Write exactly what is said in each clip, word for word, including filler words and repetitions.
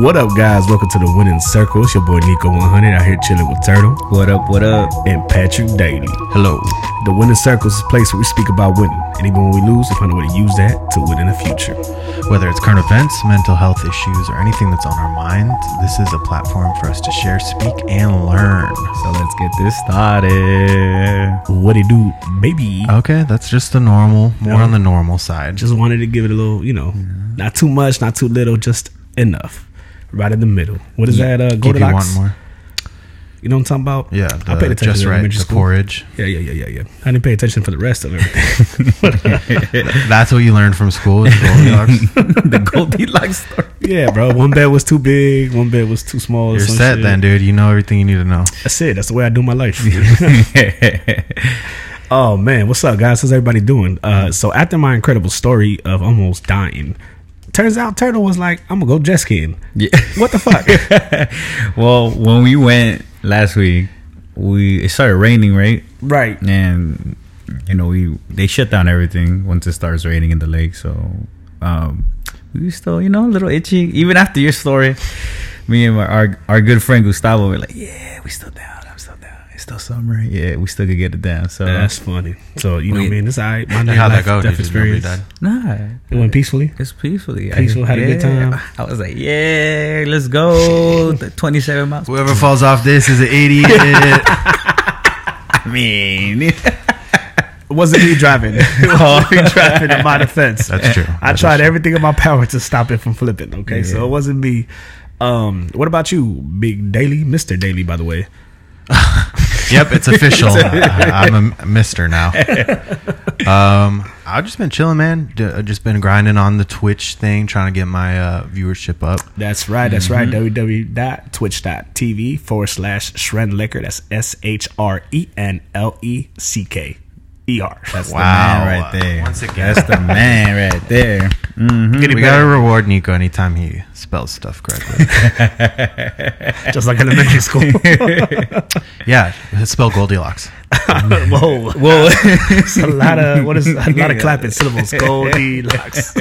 What up, guys? Welcome to the Winning Circle. It's your boy Nico one hundred out here chilling with Turtle. What up, what up? And Patrick Daly. Hello. The Winning Circle is a place where we speak about winning. And even when we lose, we find a way to use that to win in the future. Whether it's current events, mental health issues, or anything that's on our mind, this is a platform for us to share, speak, and learn. So let's get this started. What it do, baby? Okay, that's just the normal, more Yeah. on the normal side. Just wanted to give it a little, you know, not too much, not too little, just enough. Right in the middle. What is that? Uh, Keep you Goldilocks? wanting more. You know what I'm talking about? Yeah, I paid the attention just to right, elementary the school. porridge. Yeah, yeah, yeah, yeah, yeah. I didn't pay attention for the rest of everything. That's what you learned from school. Is Goldilocks. The Goldilocks story. Yeah, bro. One bed was too big. One bed was too small. or You're some set shit. then, dude. You know everything you need to know. That's it. That's the way I do my life. Oh man, what's up, guys? How's everybody doing? Uh, so after my incredible story of almost dying, turns out Turtle was like, "I'm gonna go jet skiing." Yeah. What the fuck? Well, when we went last week, we it started raining, right? Right. And you know, we they shut down everything once it starts raining in the lake. So um, we were still, you know, a little itchy. Even after your story, me and my, our our good friend Gustavo were like, "Yeah, we still down. I'm still down. It's still summer. Yeah, we still could get it down." So That's funny. So you know, Wait. what I mean, this I my How'd life that go? death Did nobody experience. die? nah, It went peacefully. it's peacefully. Peaceful, I, had a good time. I was like, yeah, let's go. The twenty-seven miles. Whoever falls off this is an idiot. I mean, It wasn't me driving. It wasn't me driving in my defense. That's true. I That tried is true. everything in my power to stop it from flipping. Okay, Yeah. so it wasn't me. Um, what about you, Big Daily, Mister Daily? By the way, Yep, it's official. I- I'm a mister now. Um, I've just been chilling, man. D- I've just been grinding on the Twitch thing, trying to get my uh, viewership up. that's right. That's right. www.twitch.tv forward slash Shren Liquor. That's S H R E N L E C K E R. that's Wow. the man right there. Once again. That's the man right there. Mm-hmm. Getting We better. gotta reward Nico anytime he spells stuff correctly. Just like elementary school. Yeah, spell Goldilocks. Whoa, Well, it's a lot of what is a lot of clapping syllables. Goldilocks.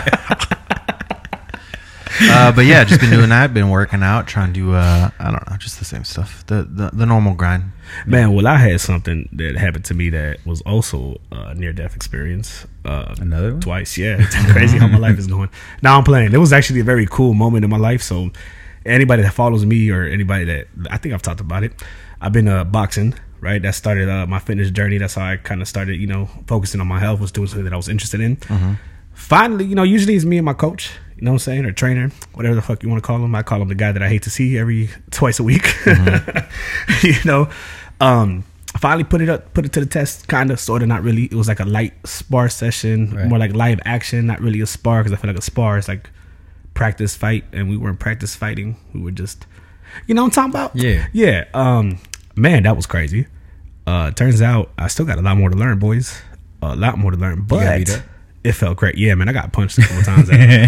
Uh, but yeah, just been doing that. Been working out, trying to do uh, I don't know, just the same stuff. The the, the normal grind. Man, well, I had something that happened to me that was also a near-death experience. Uh, Another one? Twice, yeah. It's crazy how my life is going. Now I'm playing. It was actually a very cool moment in my life. So anybody that follows me or anybody that, I think I've talked about it, I've been uh, boxing, right? That started uh, my fitness journey. That's how I kind of started, you know, focusing on my health, was doing something that I was interested in. Finally, you know, usually it's me and my coach, you know what I'm saying, or trainer, whatever the fuck you want to call him. I call him the guy that I hate to see every twice a week. You know, um, finally put it up, put it to the test, kind of, sort of, not really. It was like a light spar session, Right. more like live action, not really a spar, because I feel like a spar is like practice fight, and we weren't practice fighting. We were just, you know what I'm talking about? Yeah. Yeah. Um, man, that was crazy. Uh, turns out I still got a lot more to learn, boys. A lot more to learn, got beat but up? it felt great. Yeah, man, I got punched a couple times.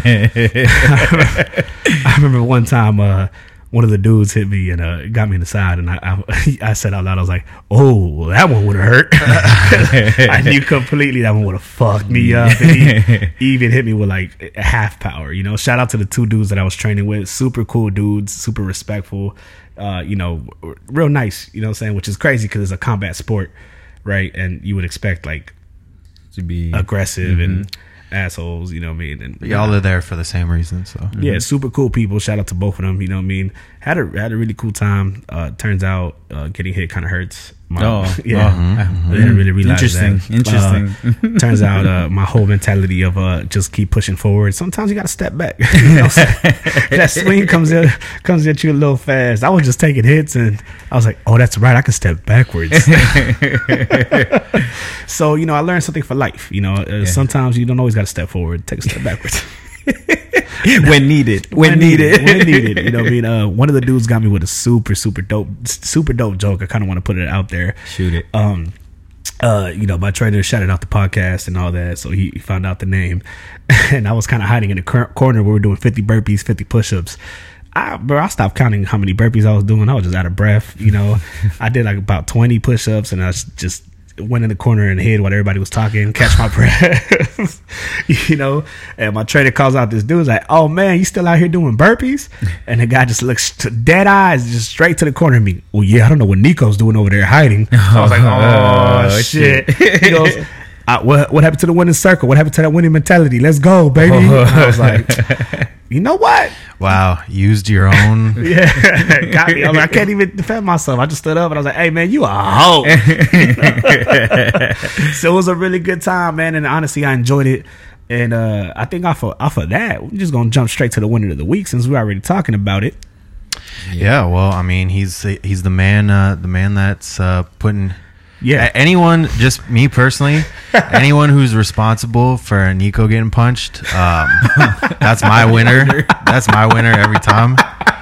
I remember one time, uh, one of the dudes hit me and uh, got me in the side, and I, I, I said out loud, I was like, "Oh, that one would have hurt." I knew completely that one would have fucked me up. And he, he even hit me with like half power. You know, shout out to the two dudes that I was training with. Super cool dudes, super respectful. Uh, you know, real nice. You know what I'm saying? Which is crazy because it's a combat sport, right? And you would expect like to be aggressive and assholes, you know what I mean? And But y'all are there for the same reason. So yeah, super cool people. Shout out to both of them. You know what I mean? Had a had a really cool time. Uh, turns out uh, getting hit kind of hurts. My, Oh, yeah. oh, I didn't really realize Interesting, that. interesting. Uh, turns out uh, my whole mentality of uh, just keep pushing forward. Sometimes you got to step back. You know what I'm saying? That swing comes in, comes at you a little fast. I was just taking hits, and I was like, "Oh, that's right. I can step backwards." So you know, I learned something for life. You know, uh, Yeah. sometimes you don't always got to step forward. Take a step backwards. when needed, when, needed, when needed. You know what I mean? Uh, one of the dudes got me with a super, super dope, super dope joke. I kind of want to put it out there. Shoot it. Um, uh, you know, my trainer shouted out the podcast and all that, so he, he found out the name, and I was kind of hiding in the cor- corner where we were doing fifty burpees, fifty push-ups. I, bro, I stopped counting how many burpees I was doing. I was just out of breath. You know, I did like about twenty push-ups, and I was just went in the corner and hid while everybody was talking, catch my breath, you know. And my trainer calls out this dude's like, "Oh man, you still out here doing burpees?" And the guy just looks to dead eyes, just straight to the corner of me. "Well, yeah, I don't know what Nico's doing over there hiding." So I was like, "Oh, oh shit!" shit. He goes, I, "What what happened to the winning circle? What happened to that winning mentality? Let's go, baby!" And I was like, "You know what? Wow, used your own." Yeah, got me. I, was like, I can't even defend myself. I just stood up and I was like, "Hey, man, you a hoe." So it was a really good time, man. And honestly, I enjoyed it. And uh, I think off of, off of that, we're just going to jump straight to the winner of the week since we're already talking about it. Yeah, well, I mean, he's he's the man, uh, the man that's uh, putting... Yeah. Anyone, just me personally, anyone who's responsible for Nico getting punched, um, that's my winner. That's my winner every time.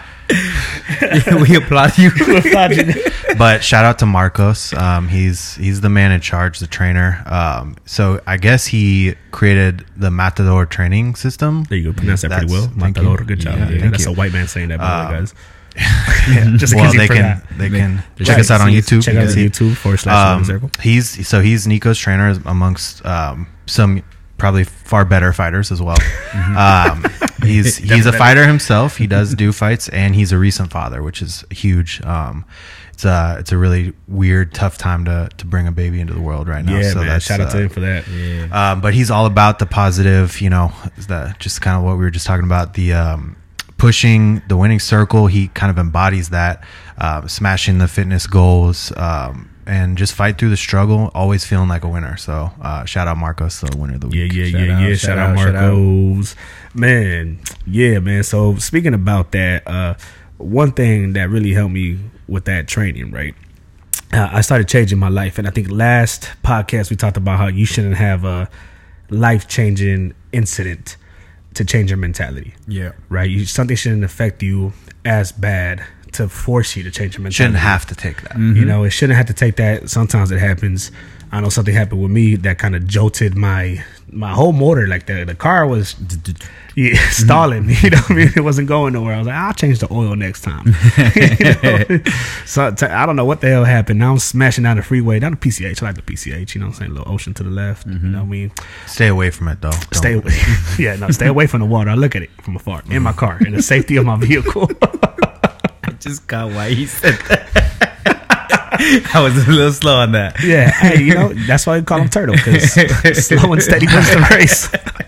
We applaud you. But shout out to Marcos. Um, he's he's the man in charge, the trainer. Um, so I guess he created the Matador training system. There you go. Pronounce that pretty well. Thank Matador. you. Good job. Yeah, Yeah, thank that's you. a white man saying that, by the way, Um, guys. Yeah, just in well, case you they can forgot. they can Right. check us out on See- YouTube. Check You out can on see. YouTube forward slash Um, Winning Circle. he's so he's Nico's trainer amongst um, some probably far better fighters as well. um, he's he's a fighter himself. He does do fights, and he's a recent father, which is huge. Um, it's a it's a really weird, tough time to to bring a baby into the world right now. Yeah, so man. that's, Shout out to uh, him for that. Yeah. um, but he's all about the positive, you know, the just kind of what we were just talking about, the um, pushing the winning circle. He kind of embodies that, uh, smashing the fitness goals, um, and just fight through the struggle, always feeling like a winner. So uh, shout out Marcos, the winner of the Yeah, week. yeah, Shout yeah, out, yeah. shout Shout out out, shout out. Marcos. Man, yeah, man. So speaking about that, uh, one thing that really helped me with that training, right? Uh, I started changing my life. And I think last podcast we talked about how you shouldn't have a life-changing incident to change your mentality, Yeah. right? You, something shouldn't affect you as bad to force you to change your mentality. Shouldn't have to take that. Mm-hmm. You know, it shouldn't have to take that. Sometimes it happens. I know something happened with me that kind of jolted my my whole motor. Like the the car was yeah, stalling. You know what I mean? It wasn't going nowhere. I was like, I'll change the oil next time. You know? So t- I don't know what the hell happened. Now I'm smashing down the freeway, down the P C H. I like the P C H. You know what I'm saying? A little ocean to the left. You know what I mean? Stay away from it, though. Don't. Stay away. Yeah, no, stay away from the water. I look at it from afar in my car in the safety of my vehicle. I just got why he said that. I was a little slow on that. Yeah, hey, you know that's why we call him Turtle, because slow and steady wins the race.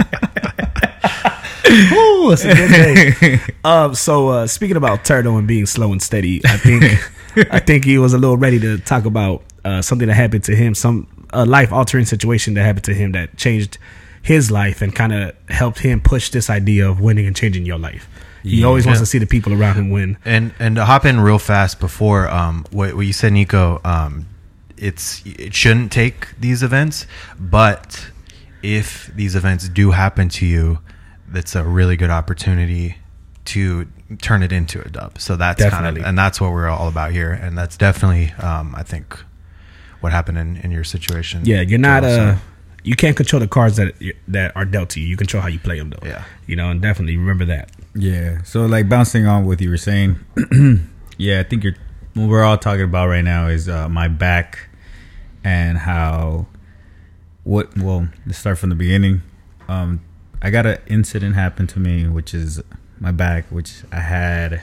Ooh, it's a good day. Um, so uh, speaking about Turtle and being slow and steady, I think I think he was a little ready to talk about uh, something that happened to him, some a life altering situation that happened to him that changed his life and kind of helped him push this idea of winning and changing your life. He Yeah. always wants to see the people around him win. And and to hop in real fast before um, what, what you said, Nico, um, it's it shouldn't take these events, but if these events do happen to you, that's a really good opportunity to turn it into a dub. So that's kind Definitely. of, and that's what we're all about here, and that's definitely um, I think what happened in, in your situation. Yeah, you're not Joe, uh so- you can't control the cards that that are dealt to you. You control how you play them, though. Yeah. You know, and definitely remember that. Yeah. So like bouncing on what you were saying, yeah, I think you're what we're all talking about right now is uh, my back and how what well, let's start from the beginning. Um I got an incident happen to me, which is my back, which I had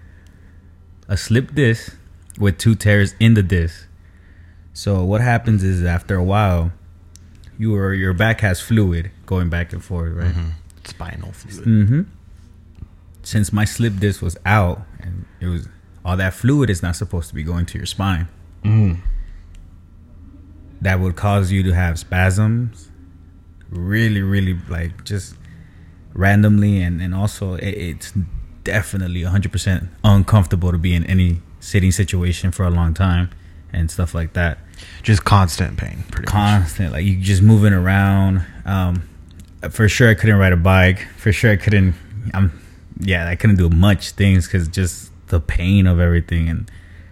a slip disc with two tears in the disc. So what happens is after a while, your your back has fluid going back and forth, right? Mhm. Spinal fluid. Mm-hmm. Since my slip disc was out, and it was all that fluid is not supposed to be going to your spine. Mm. That would cause you to have spasms, really, really like just randomly, and and also it, it's definitely one hundred percent uncomfortable to be in any sitting situation for a long time and stuff like that. Just constant pain, pretty much. Constant, like you just moving around. Um, for sure, I couldn't ride a bike. For sure, I couldn't. I'm, yeah, I couldn't do much things because just the pain of everything, and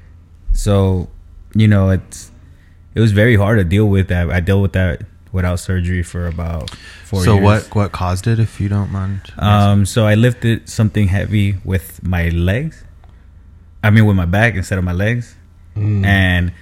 so you know, it's it was very hard to deal with that. I dealt with that without surgery for about four So years. what what caused it, if you don't mind? Um, so I lifted something heavy with my legs. I mean, with my back instead of my legs, Mm. and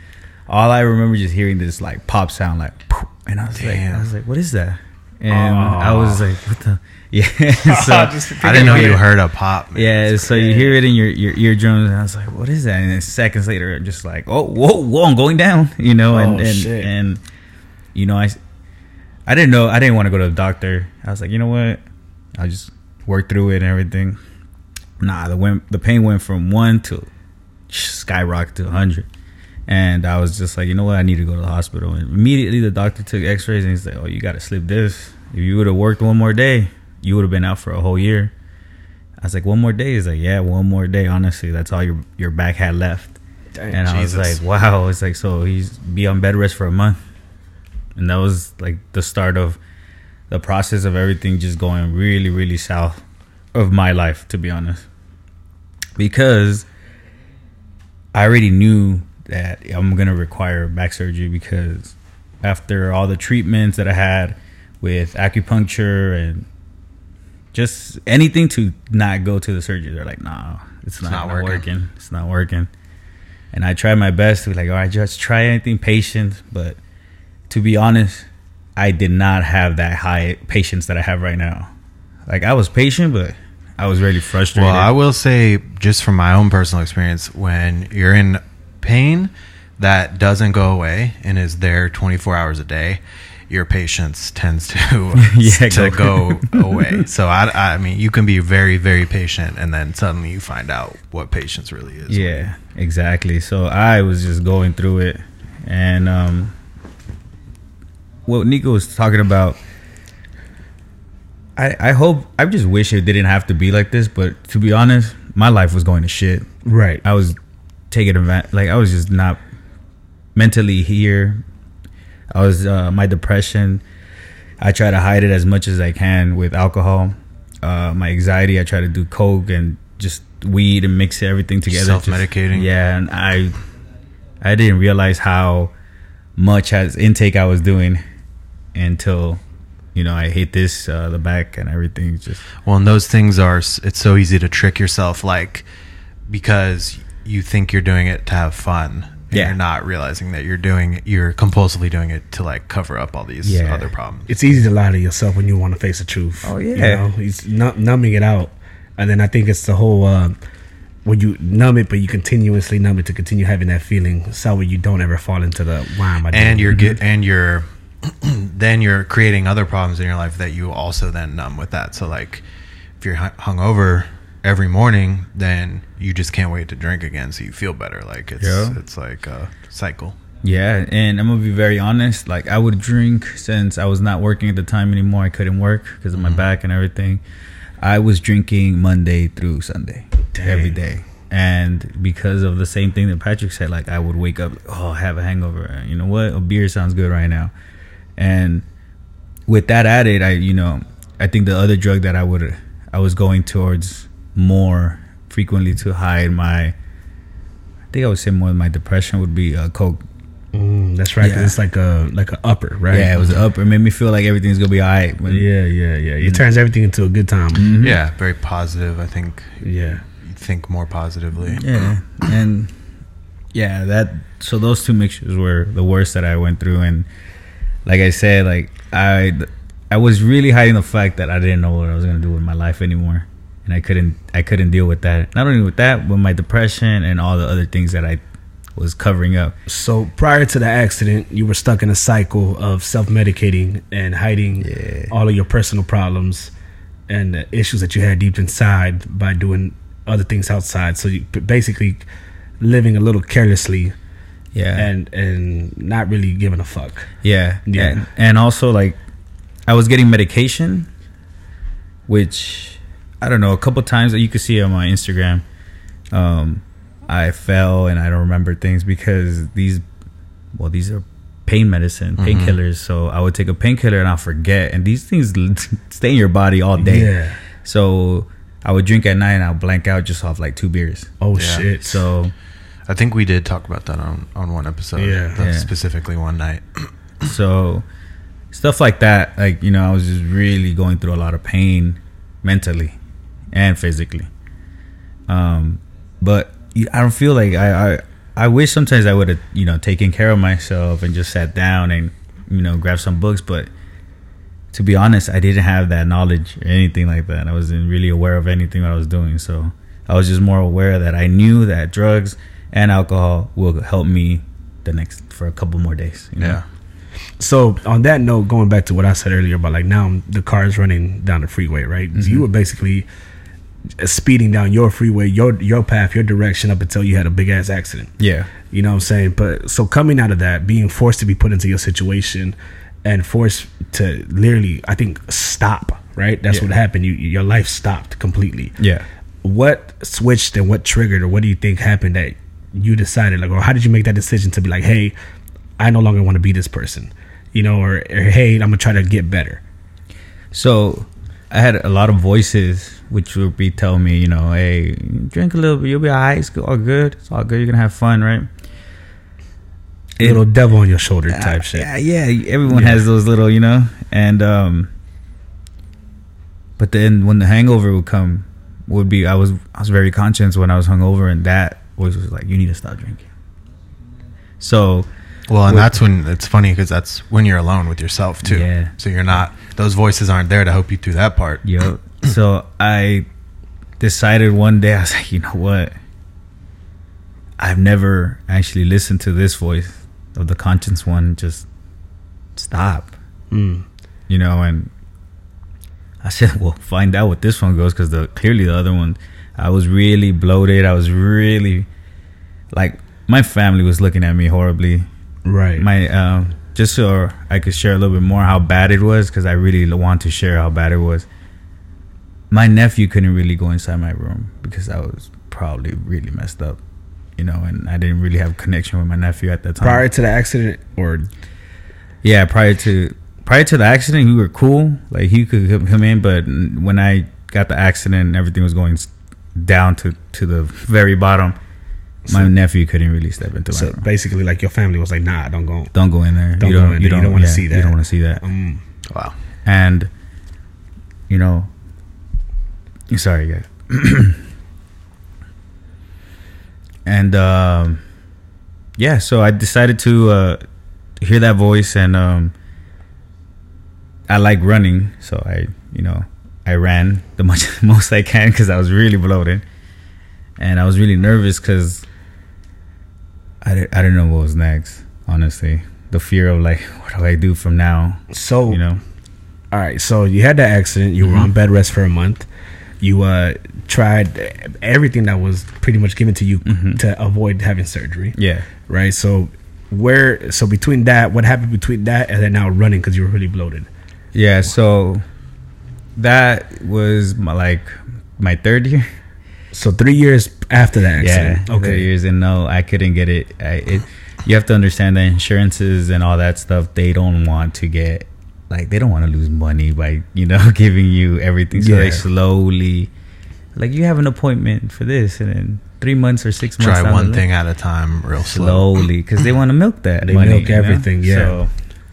all I remember just hearing this like pop sound, like, and I was Damn. like, I was like, what is that? And Oh. I was like, what the? Yeah. So I didn't know you heard a pop. Man. yeah, so you hear it in your, your eardrums, and I was like, "What is that?" And then seconds later, I'm just like, "Oh, whoa, whoa, I'm going down," you know. And Oh, and, shit. and you know, I I didn't know, I didn't want to go to the doctor. I was like, you know what? I'll just work through it and everything. Nah, the went, the pain went from one to skyrocket to a hundred, and I was just like, you know what? I need to go to the hospital. And immediately, the doctor took X-rays, and he's like, "Oh, you got to slip this. If you would have worked one more day, you would have been out for a whole year." I was like, one more day? He's like, yeah, one more day. Honestly, that's all your your back had left. Dang, and I Jesus. was like, wow. It's like, so he's be on bed rest for a month. And that was like the start of the process of everything just going really, really south of my life, to be honest. Because I already knew that I'm going to require back surgery, because after all the treatments that I had with acupuncture and just anything to not go to the surgery, they're like, nah, it's not, not not working. working. It's not working. And I tried my best to be like, all right, just try anything patient. But to be honest, I did not have that high patience that I have right now. Like, I was patient, but I was really frustrated. Well, I will say, just from my own personal experience, when you're in pain that doesn't go away and is there twenty-four hours a day, your patience tends to Yeah, to go- go away. So I, I mean, you can be very, very patient, and then suddenly you find out what patience really is. Yeah, exactly. So I was just going through it, and um, what Nico was talking about, I I hope, I just wish it didn't have to be like this. But to be honest, my life was going to shit. Right. I was taking advantage, like I was just not mentally here. I was uh, my depression, I try to hide it as much as I can with alcohol. Uh, my anxiety, I try to do coke and just weed and mix everything together. Self-medicating. Just, yeah, and I I didn't realize how much as intake I was doing until, you know, I hit this uh, the back and everything. Just Well, and those things are, it's so easy to trick yourself, like, because you think you're doing it to have fun. And Yeah. you're not realizing that you're doing, you're compulsively doing it to like cover up all these Yeah. other problems. It's easy to lie to yourself when you want to face the truth. Oh, yeah. You know, it's nu- numbing it out. And then I think it's the whole, uh, when you numb it, but you continuously numb it to continue having that feeling. So where you don't ever fall into the, why am I doing And you're it? get, and you're, then you're creating other problems in your life that you also then numb with that. So like, if you're hu- hungover every morning, then you just can't wait to drink again, so you feel better. Like it's Yeah. it's like a cycle. yeah, and I'm gonna be very honest. Like, I would drink since I was not working at the time anymore. I couldn't work because of my back and everything. I was drinking Monday through Sunday, Dang. every day, and because of the same thing that Patrick said, like I would wake up, oh, I have a hangover. And you know what? A beer sounds good right now. And with that added, I you know, I think the other drug that I would I was going towards more frequently to hide my, I think I would say more of my depression would be uh, coke. Mm, that's right. 'Cause Yeah. it's like a like a upper, right? Yeah, it was up. It made me feel like everything's gonna be alright. When- Yeah, yeah, yeah. It turns everything into a good time. Mhm. Yeah, very positive. I think Yeah. you think more positively. Yeah, and yeah, that. So those two mixtures were the worst that I went through, and like I said, like I, I was really hiding the fact that I didn't know what I was gonna do with my life anymore, and I couldn't, I couldn't deal with that. Not only with that, but my depression and all the other things that I was covering up. So prior to the accident, you were stuck in a cycle of self-medicating and hiding Yeah. all of your personal problems and the issues that you had deep inside by doing other things outside. So you b- basically living a little carelessly Yeah, and and not really giving a fuck. Yeah, Yeah. and, and also like I was getting medication, which I don't know. A couple times that you could see on my Instagram, um, I fell and I don't remember things because these, well, these are pain medicine, Mhm. painkillers. So I would take a painkiller and I'll forget, and these things stay in your body all day. Yeah. So I would drink at night and I'll blank out just off like two beers. Oh Yeah. shit. So I think we did talk about that on, on one episode. Yeah. That's Yeah. specifically one night. So stuff like that, like, you know, I was just really going through a lot of pain mentally and physically. Um, but you- I don't feel like I, I, I wish sometimes I would have, you know, taken care of myself and just sat down and, you know, grabbed some books. But to be honest, I didn't have that knowledge or anything like that. I wasn't really aware of anything I was doing. So I was just more aware that I knew that drugs and alcohol will help me the next for a couple more days. You know? Yeah. So on that note, going back to what I said earlier about like now the car is running down the freeway, right? Mm-hmm. So you were basically speeding down your freeway, your your path, your direction up until you had a big ass accident. Yeah. You know what I'm saying? But so coming out of that, being forced to be put into your situation and forced to literally, I think, stop, right? That's Yeah. what happened. You your life stopped completely. Yeah. What switched and what triggered or what do you think happened that you decided, like, or how did you make that decision to be like, hey, I no longer want to be this person, you know, or, or hey, I'm gonna try to get better. So I had a lot of voices which would be telling me, you know, hey, drink a little bit, you'll be all right, it's all good, it's all good, you're gonna have fun, right? A little devil on your shoulder type uh, shit. Yeah, yeah, everyone Yeah. has those little, you know, and um, but then when the hangover would come, would be I was I was very conscious when I was hungover, and that voice was like, you need to stop drinking. So. Well, and Well- that's when it's funny because that's when you're alone with yourself too. Yeah. So you're not; those voices aren't there to help you through that part. Yo, so I decided one day, I was like, you know what? I've never actually listened to this voice of the conscience one. Just stop, Mm. you know. And I said, well, find out what this one goes, because the clearly the other one, I was really bloated. I was really like, my family was looking at me horribly. Right. My um, just so I could share a little bit more how bad it was, because I really want to share how bad it was. My nephew couldn't really go inside my room because I was probably really messed up, you know, and I didn't really have a connection with my nephew at that time. Prior to the accident, or Yeah, prior to prior to the accident, we were cool. Like, he could come come in, but when I got the accident and everything was going s- down to, to the very bottom, my So- nephew couldn't really step into my so room. basically, like your family was like, nah, don't go. Don't go in there. Don't you go don't, in you there. You don't, don't wanna yeah, see that. You don't want to see that. Mm. Wow. And you know, sorry guys. And um yeah, so I decided to uh hear that voice, and um I like running, so I you know I ran the much most I can because I was really bloated, and I was really nervous because I, di- I didn't know what was next, honestly. The fear of like, what do I do from now, So you know? all right, so you had that accident. You were Mhm. on bed rest for a month. You uh, tried everything that was pretty much given to you Mhm. to avoid having surgery, Yeah. right? So where, so between that, what happened between that and then now running because you were really bloated? Yeah, so that was my, like my third year. So three years after that accident. Yeah, Okay. three years, and no, I couldn't get it. I, it. You have to understand that insurances and all that stuff, they don't want to get, like, they don't want to lose money by, you know, giving you everything. So Yeah. they slowly, like, you have an appointment for this, and then three months or six months Try down one the thing at a time, real slow. slowly, because they want to milk that They money, milk you know? everything, yeah. So,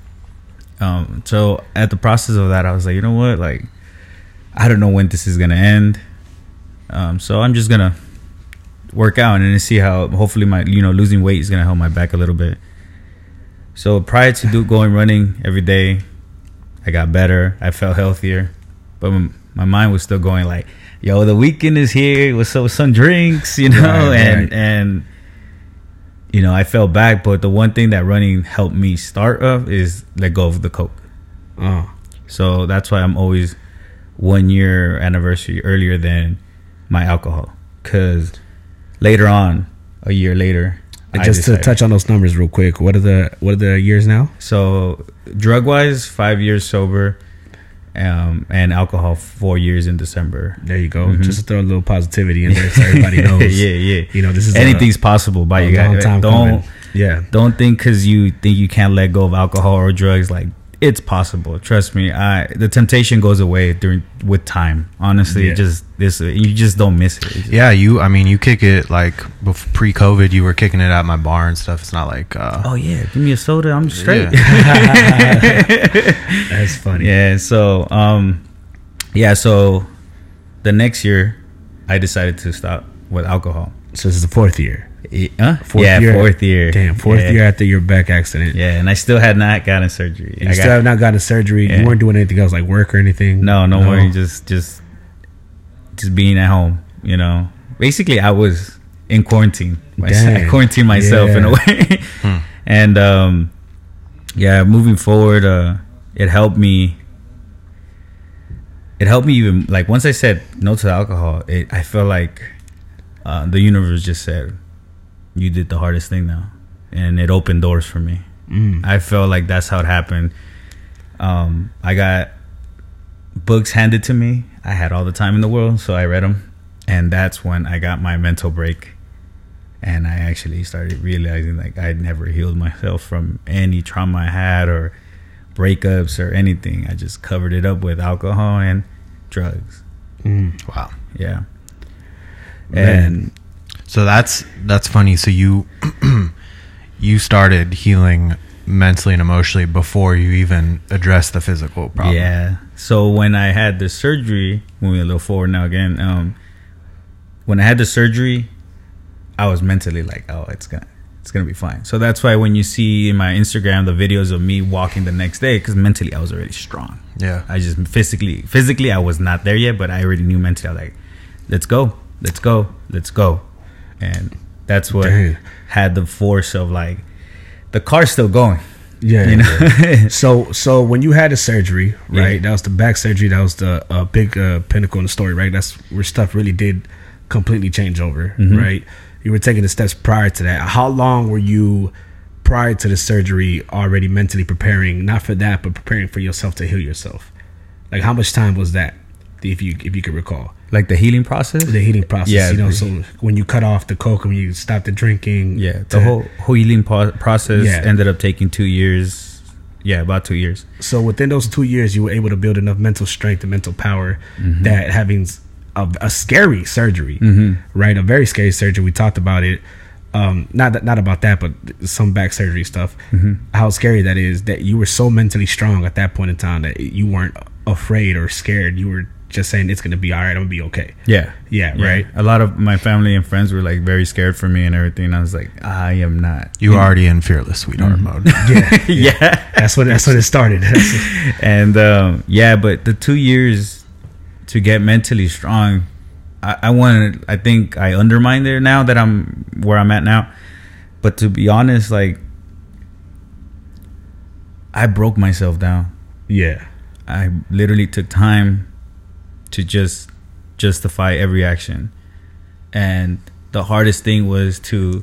um, so at the process of that, I was like, you know what, like, I don't know when this is gonna end. Um, so I'm just gonna work out and then see how. Hopefully, my you know losing weight is gonna help my back a little bit. So prior to do going running every day, I got better. I felt healthier, but my, my mind was still going like, "Yo, the weekend is here. What's up with some drinks?" You know, Right, and right. and you know I fell back. But the one thing that running helped me start of is let go of the coke. Oh, So that's why I'm always one year anniversary earlier than my alcohol, because later on, a year later, and I just to decided- touch on those numbers real quick. What are the what are the years now? So drug wise, five years sober, um, and alcohol four years in December. There you go. Mhm. Just to throw a little positivity in there so everybody knows. yeah, yeah. You know, this is Anything's possible by a, you a long guys. time Don't coming. Yeah. don't think because you think you can't let go of alcohol or drugs, like, it's possible. Trust me. I the temptation goes away during with time. Honestly, Yeah. it just this you just don't miss it. It's just- Yeah, you. I mean, you kick it like bef- pre-COVID. You were kicking it at my bar and stuff. It's not like. Uh, Oh yeah, give me a soda. I'm straight. That's funny. Yeah. So um, yeah. So the next year, I decided to stop with alcohol. So this is the fourth year. Huh? Fourth yeah, year. fourth year. Damn, fourth yeah. year after your back accident. Yeah, and I still had not gotten surgery. You I still got, have not gotten surgery. Yeah. You weren't doing anything else like work or anything. No, no, no. Worry, just, just, just being at home. You know, basically, I was in quarantine. I quarantined myself yeah. in a way, hmm. and um, yeah, moving forward, uh, it helped me. It helped me even like once I said no to the alcohol. It, I felt like uh, the universe just said, "You did the hardest thing now," and it opened doors for me. Mm. I felt like that's how it happened. Um, I got books handed to me. I had all the time in the world, so I read them, and that's when I got my mental break. And I actually started realizing like I'd never healed myself from any trauma I had or breakups or anything. I just covered it up with alcohol and drugs. Mm. Wow. Yeah. Man. And so that's that's funny. So you you started healing mentally and emotionally before you even addressed the physical problem. Yeah. So when I had the surgery, moving a little forward now again, um, when I had the surgery, I was mentally like, oh, it's gonna, it's gonna be fine. So that's why when you see in my Instagram the videos of me walking the next day, because mentally I was already strong. Yeah. I just physically, physically I was not there yet, but I already knew mentally. I was like, let's go, let's go, let's go, and that's what Dang. had the force of like, the car's still going. Yeah. You know? Yeah. so, so when you had the surgery, right? Yeah. That was the back surgery. That was the uh, big uh, pinnacle in the story, right? That's where stuff really did completely change over, mm-hmm. right? You were taking the steps prior to that. How long were you prior to the surgery already mentally preparing, not for that, but preparing for yourself to heal yourself? Like how much time was that, if you if you could recall? Like the healing process? The healing process, yeah, you know, so when you cut off the coke and you stopped the drinking. Yeah, the to, whole, whole healing po- process yeah. ended up taking two years. Yeah, about two years. So within those two years, you were able to build enough mental strength and mental power mm-hmm. that having a, a scary surgery, mm-hmm. right? A very scary surgery. We talked about it. Um, not that, not about that, but some back surgery stuff. Mm-hmm. How scary that is, that you were so mentally strong at that point in time that you weren't afraid or scared. You were just saying it's going to be all right. I'm going to be okay. Yeah. yeah. Yeah. Right. A lot of my family and friends were like very scared for me and everything. And I was like, I am not. You were already in fearless sweetheart mm-hmm. mode. yeah, yeah. yeah. That's when, that's when it started. and, um, yeah, but the two years to get mentally strong, I, I wanted, I think I undermined it now that I'm where I'm at now. But to be honest, like, I broke myself down. Yeah. I literally took time to just justify every action. And the hardest thing was to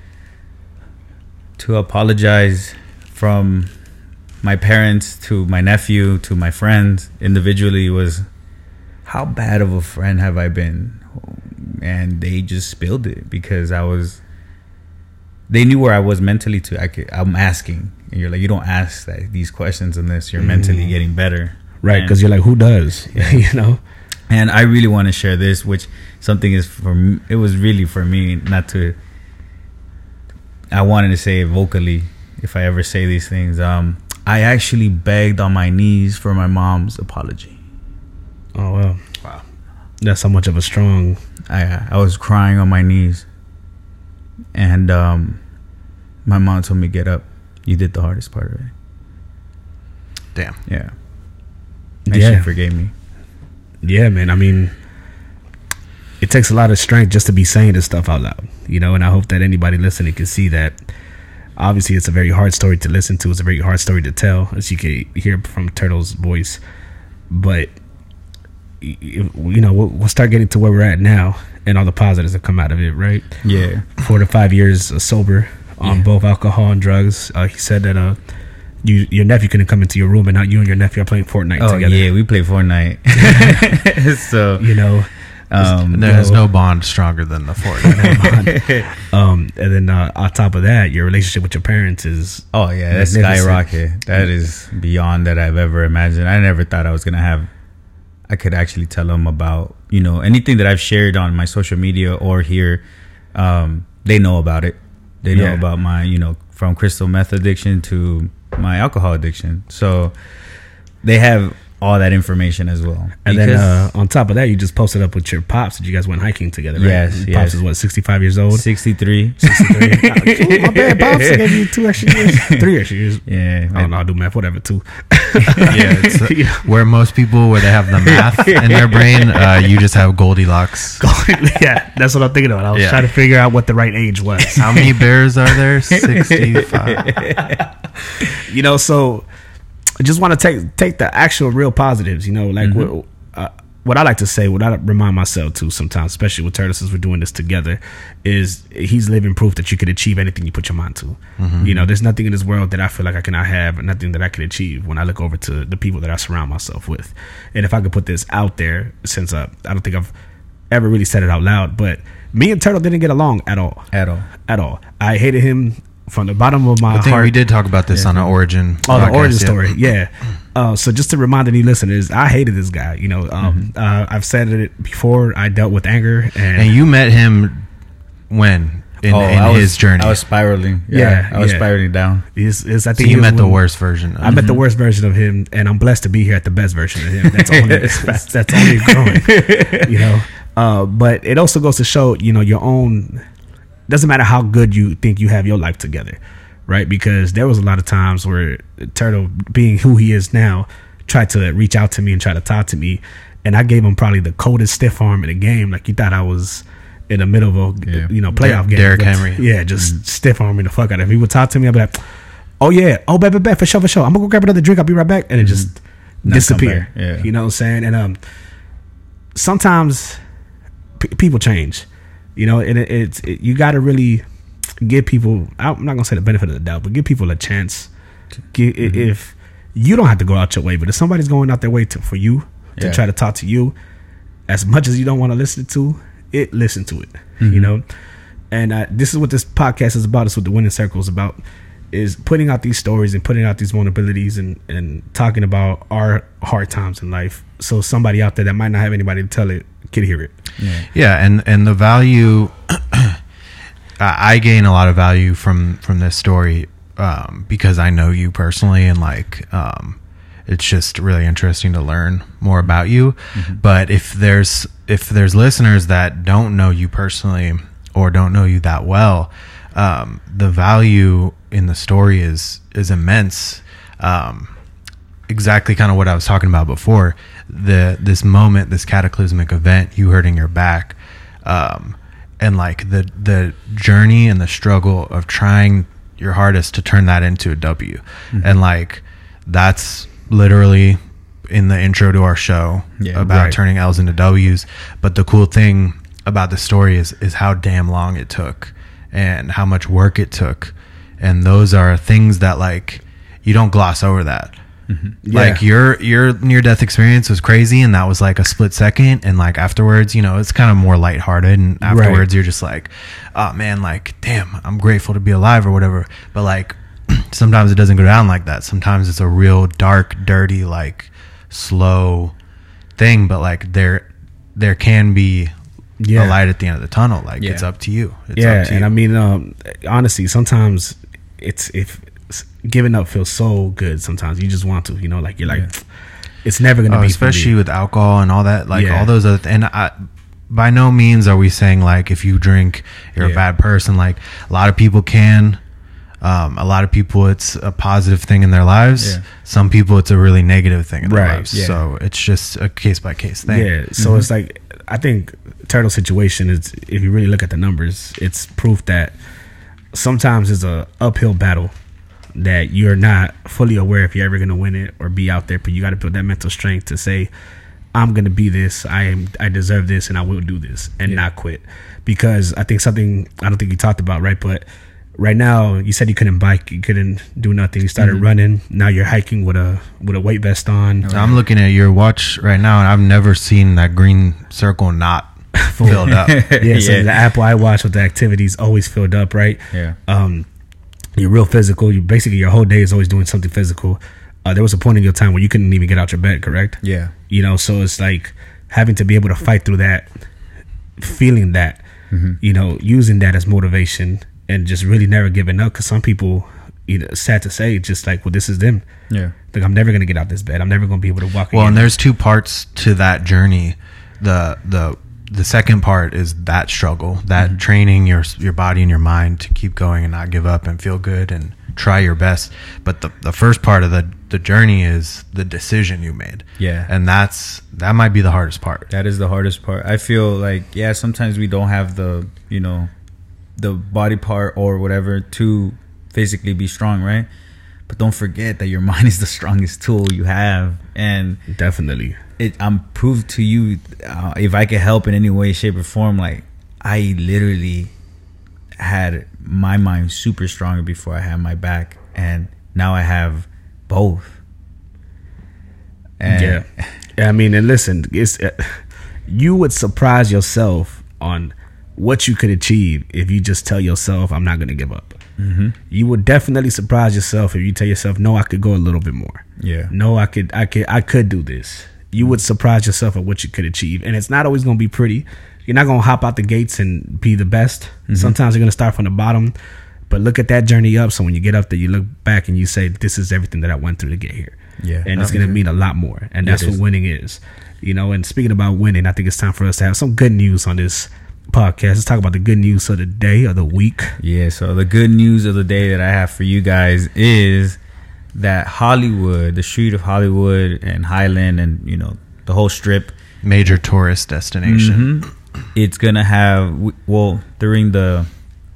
to apologize from my parents to my nephew to my friends individually. Was how bad of a friend have I been? And they just spilled it because I was they knew where I was mentally too. I could, I'm asking, and you're like, you don't ask that, these questions unless you're mm. mentally getting better, right? Because you're like, who does? you know. And I really want to share this, which something is for me, it was really for me, not to. I wanted to say it vocally, if I ever say these things. Um, I actually begged on my knees for my mom's apology. Oh wow, wow, that's how much of a strong. I I was crying on my knees. And um, my mom told me, get up. You did the hardest part of it. Damn. Yeah. And yeah. she forgave me. Yeah, man. I mean, it takes a lot of strength just to be saying this stuff out loud, you know, and I hope that anybody listening can see that. Obviously, it's a very hard story to listen to. It's a very hard story to tell, as you can hear from Turtle's voice. But, you know, we'll, we'll start getting to where we're at now and all the positives that come out of it, right? Yeah. Four to five years uh, sober on yeah. both alcohol and drugs. Uh, he said that uh, you, your nephew couldn't come into your room, and now you and your nephew are playing Fortnite oh, together. Yeah, we play Fortnite. so, you know. Um, there's no, no bond stronger than the Fortnite. um, and then uh, on top of that, your relationship with your parents is oh yeah, that's skyrocket. That is beyond that I've ever imagined. I never thought I was gonna have. I could actually tell them about, you know, anything that I've shared on my social media or here. Um, they know about it. They know yeah. about my, you know, from crystal meth addiction to my alcohol addiction. So they have all that information as well. And then uh, on top of that, you just posted up with your pops that you guys went hiking together, right? Yes, Pops yes. is what, sixty-five years old? sixty-three. sixty-three. My bad, Pops. I gave you two extra years. Three extra years. Yeah. I don't know. I'll do math. Whatever, two. Yeah, it's, uh, Yeah. where most people, where they have the math in their brain, uh, you just have Goldilocks. Yeah, that's what I'm thinking about. I was Yeah. trying to figure out what the right age was. How many bears are there? sixty-five. You know, so I just want to take take the actual real positives. You know, like Mm-hmm. what, uh, what I like to say, what I remind myself to sometimes, especially with Turtle, since we're doing this together, is he's living proof that you could achieve anything you put your mind to. Mm-hmm. You know, there's nothing in this world that I feel like I cannot have, and nothing that I can achieve when I look over to the people that I surround myself with. And if I could put this out there, since uh, I don't think I've ever really said it out loud, but me and Turtle didn't get along at all, At all. at all. I hated him from the bottom of my I think heart. we did talk about this Yeah. on our origin. Oh, the podcast, origin yeah. story, yeah. Uh, so just to remind the new listeners, I hated this guy. You know, um, Mm-hmm. uh, I've said it before. I dealt with anger, and, And you met him when in, Oh, in I was, his journey. I was spiraling. Yeah, I was yeah. spiraling down. it's, it's, I so think you he was met the one- worst version. Of I met the worst version of him, and I'm blessed to be here at the best version of him. That's only that's, that's only growing. You know, uh, but it also goes to show, you know, your own. Doesn't matter how good you think you have your life together, right? Because there was a lot of times where Turtle, being who he is now, tried to reach out to me and try to talk to me, and I gave him probably the coldest stiff arm in the game. Like, you thought I was in the middle of a Yeah. you know playoff game. Derrick But, Henry. yeah, just stiff arming the fuck out of him. He would talk to me, I'd be like, "Oh yeah, oh bet, bet, bet, for sure, for sure. I'm gonna go grab another drink. I'll be right back," and it just Not disappear. come back. Yeah. You know what I'm saying? And um, sometimes p- people change. You know, and it, it's it, you got to really give people. I'm not gonna say the benefit of the doubt, but give people a chance. Give, Mm-hmm. If you don't have to go out your way, but if somebody's going out their way to for you to Yeah. try to talk to you, as much as you don't want to listen to it, listen to it. Mm-hmm. You know, and uh, this is what this podcast is about. It's what the Winning Circle is about. Is putting out these stories and putting out these vulnerabilities and, and talking about our hard times in life, so somebody out there that might not have anybody to tell it can hear it. Yeah. Yeah, and and the value, I I gain a lot of value from from this story um, because I know you personally, and like um, it's just really interesting to learn more about you. Mm-hmm. But if there's if there's listeners that don't know you personally or don't know you that well, um, the value in the story is is immense. Um, exactly kind of what I was talking about before. The this moment, this cataclysmic event, you hurting your back, um, and like the the journey and the struggle of trying your hardest to turn that into a W, Mm-hmm. and like that's literally in the intro to our show Yeah, about right. turning L's into W's. But the cool thing about the story is is how damn long it took and how much work it took, and those are things that like you don't gloss over that. Yeah. Like your your near death experience was crazy, and that was like a split second, and like afterwards, you know, it's kind of more lighthearted, and afterwards you're just like, oh man, like damn, I'm grateful to be alive or whatever. But like sometimes it doesn't go down like that. Sometimes it's a real dark, dirty, like slow thing. But like there there can be Yeah. a light at the end of the tunnel. Like Yeah. it's up to you. It's yeah, up to and you. I mean, um, honestly, sometimes it's if giving up feels so good. Sometimes you just want to, you know, like you're like, Yeah. it's never gonna Oh, be, for especially me. with alcohol and all that, like Yeah. all those other th- and I, by no means are we saying like if you drink you're Yeah. a bad person. Like a lot of people can um, a lot of people it's a positive thing in their lives. Yeah. Some people it's a really negative thing in their Right, lives. yeah. So it's just a case by case thing. Yeah, so it's like I think Turtle situation is, if you really look at the numbers, it's proof that sometimes it's a uphill battle that you're not fully aware if you're ever gonna win it or be out there. But you got to build that mental strength to say, I'm gonna be this. I am. I deserve this, and I will do this, and Yeah. not quit. Because I think something I don't think you talked about, right? But right now, you said you couldn't bike, you couldn't do nothing. You started running. Now you're hiking with a with a weight vest on. So I'm looking at your watch right now, and I've never seen that green circle not filled up. Yeah, so Yeah. the Apple iWatch with the activities always filled up, right? Yeah. Um, you're real physical. You basically your whole day is always doing something physical. Uh, there was a point in your time where you couldn't even get out your bed, correct? Yeah. You know, so it's like having to be able to fight through that, feeling that, you know, using that as motivation, and just really never giving up. Because some people, you know, sad to say, just like, well, this is them. Yeah. Like, I'm never gonna get out this bed. I'm never gonna be able to walk. Well, again. and there's two parts to that journey. The the the second part is that struggle, that mm-hmm. training your your body and your mind to keep going and not give up and feel good and try your best. But the the first part of the the journey is the decision you made. Yeah. And that's that might be the hardest part. That is the hardest part. I feel like, yeah, sometimes we don't have the, you know, the body part or whatever to physically be strong, right? But don't forget that your mind is the strongest tool you have. And definitely, it I'm proved to you, uh, if I could help in any way, shape, or form, like, I literally had my mind super stronger before I had my back, and now I have both. And yeah, I mean, and listen, it's uh, you would surprise yourself on what you could achieve if you just tell yourself, I'm not going to give up. Mm-hmm. You would definitely surprise yourself if you tell yourself, no, I could go a little bit more. Yeah. No, I could, I could, I could do this. You would surprise yourself at what you could achieve. And it's not always going to be pretty. You're not going to hop out the gates and be the best. Mm-hmm. Sometimes you're going to start from the bottom, but look at that journey up. So when you get up there, you look back and you say, this is everything that I went through to get here. Yeah. And it's going to mean a lot more. And that's what winning is. You know, and speaking about winning, I think it's time for us to have some good news on this podcast. Let's talk about the good news of the day, of the week. Yeah, so the good news of the day that I have for you guys is that Hollywood, the street of Hollywood and Highland and, you know, the whole strip, major tourist destination. Mm-hmm, it's gonna have, well, during the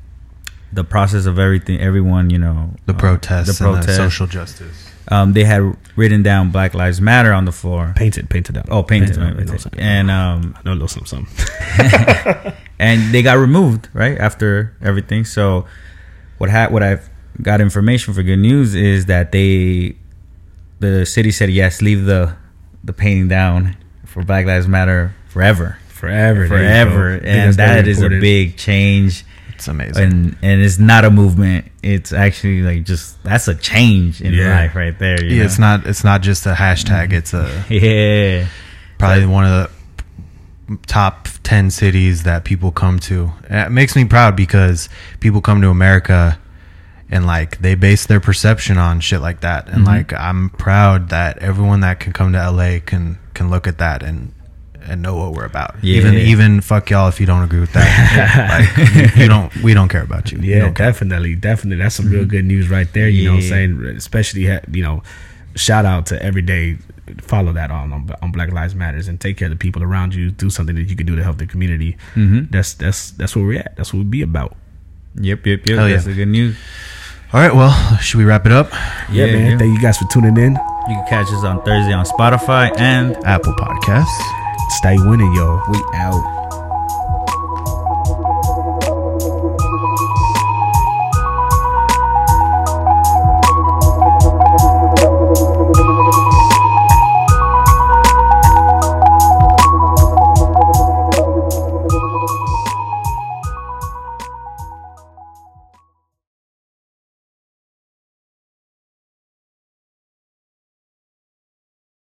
the process of everything, everyone, you know, the protests, uh, the protests, and the social justice. Um, they had written down Black Lives Matter on the floor. Painted, painted out. Oh, painted. painted, painted, painted. And um, I know a little something, something. And they got removed right after everything. So what ha- what I've got information for good news is that they, the city said yes, leave the the painting down for Black Lives Matter forever, forever, forever, and that is a big change. It's amazing, and and it's not a movement. It's actually like just that's a change in yeah. life right there. You yeah, know? it's not. It's not just a hashtag. It's a yeah, probably so, one of the top ten cities that people come to. And it makes me proud because people come to America and like they base their perception on shit like that. And mm-hmm. like I'm proud that everyone that can come to L A can can look at that and. and know what we're about. Yeah. Even even fuck y'all if you don't agree with that. Like you, you don't we don't care about you. Yeah, you definitely, definitely. That's some real good news right there. You yeah. know what I'm saying? Especially, you know, shout out to Everyday. Follow that on, on on Black Lives Matters and take care of the people around you. Do something that you can do to help the community. Mm-hmm. That's that's that's where we're at. That's what we be about. Yep, yep, yep. Hell that's yeah. the good news. All right, well, should we wrap it up? Yeah, yeah man. Yeah. Thank you guys for tuning in. You can catch us on Thursday on Spotify and Apple Podcasts. Stay winning, yo. We out.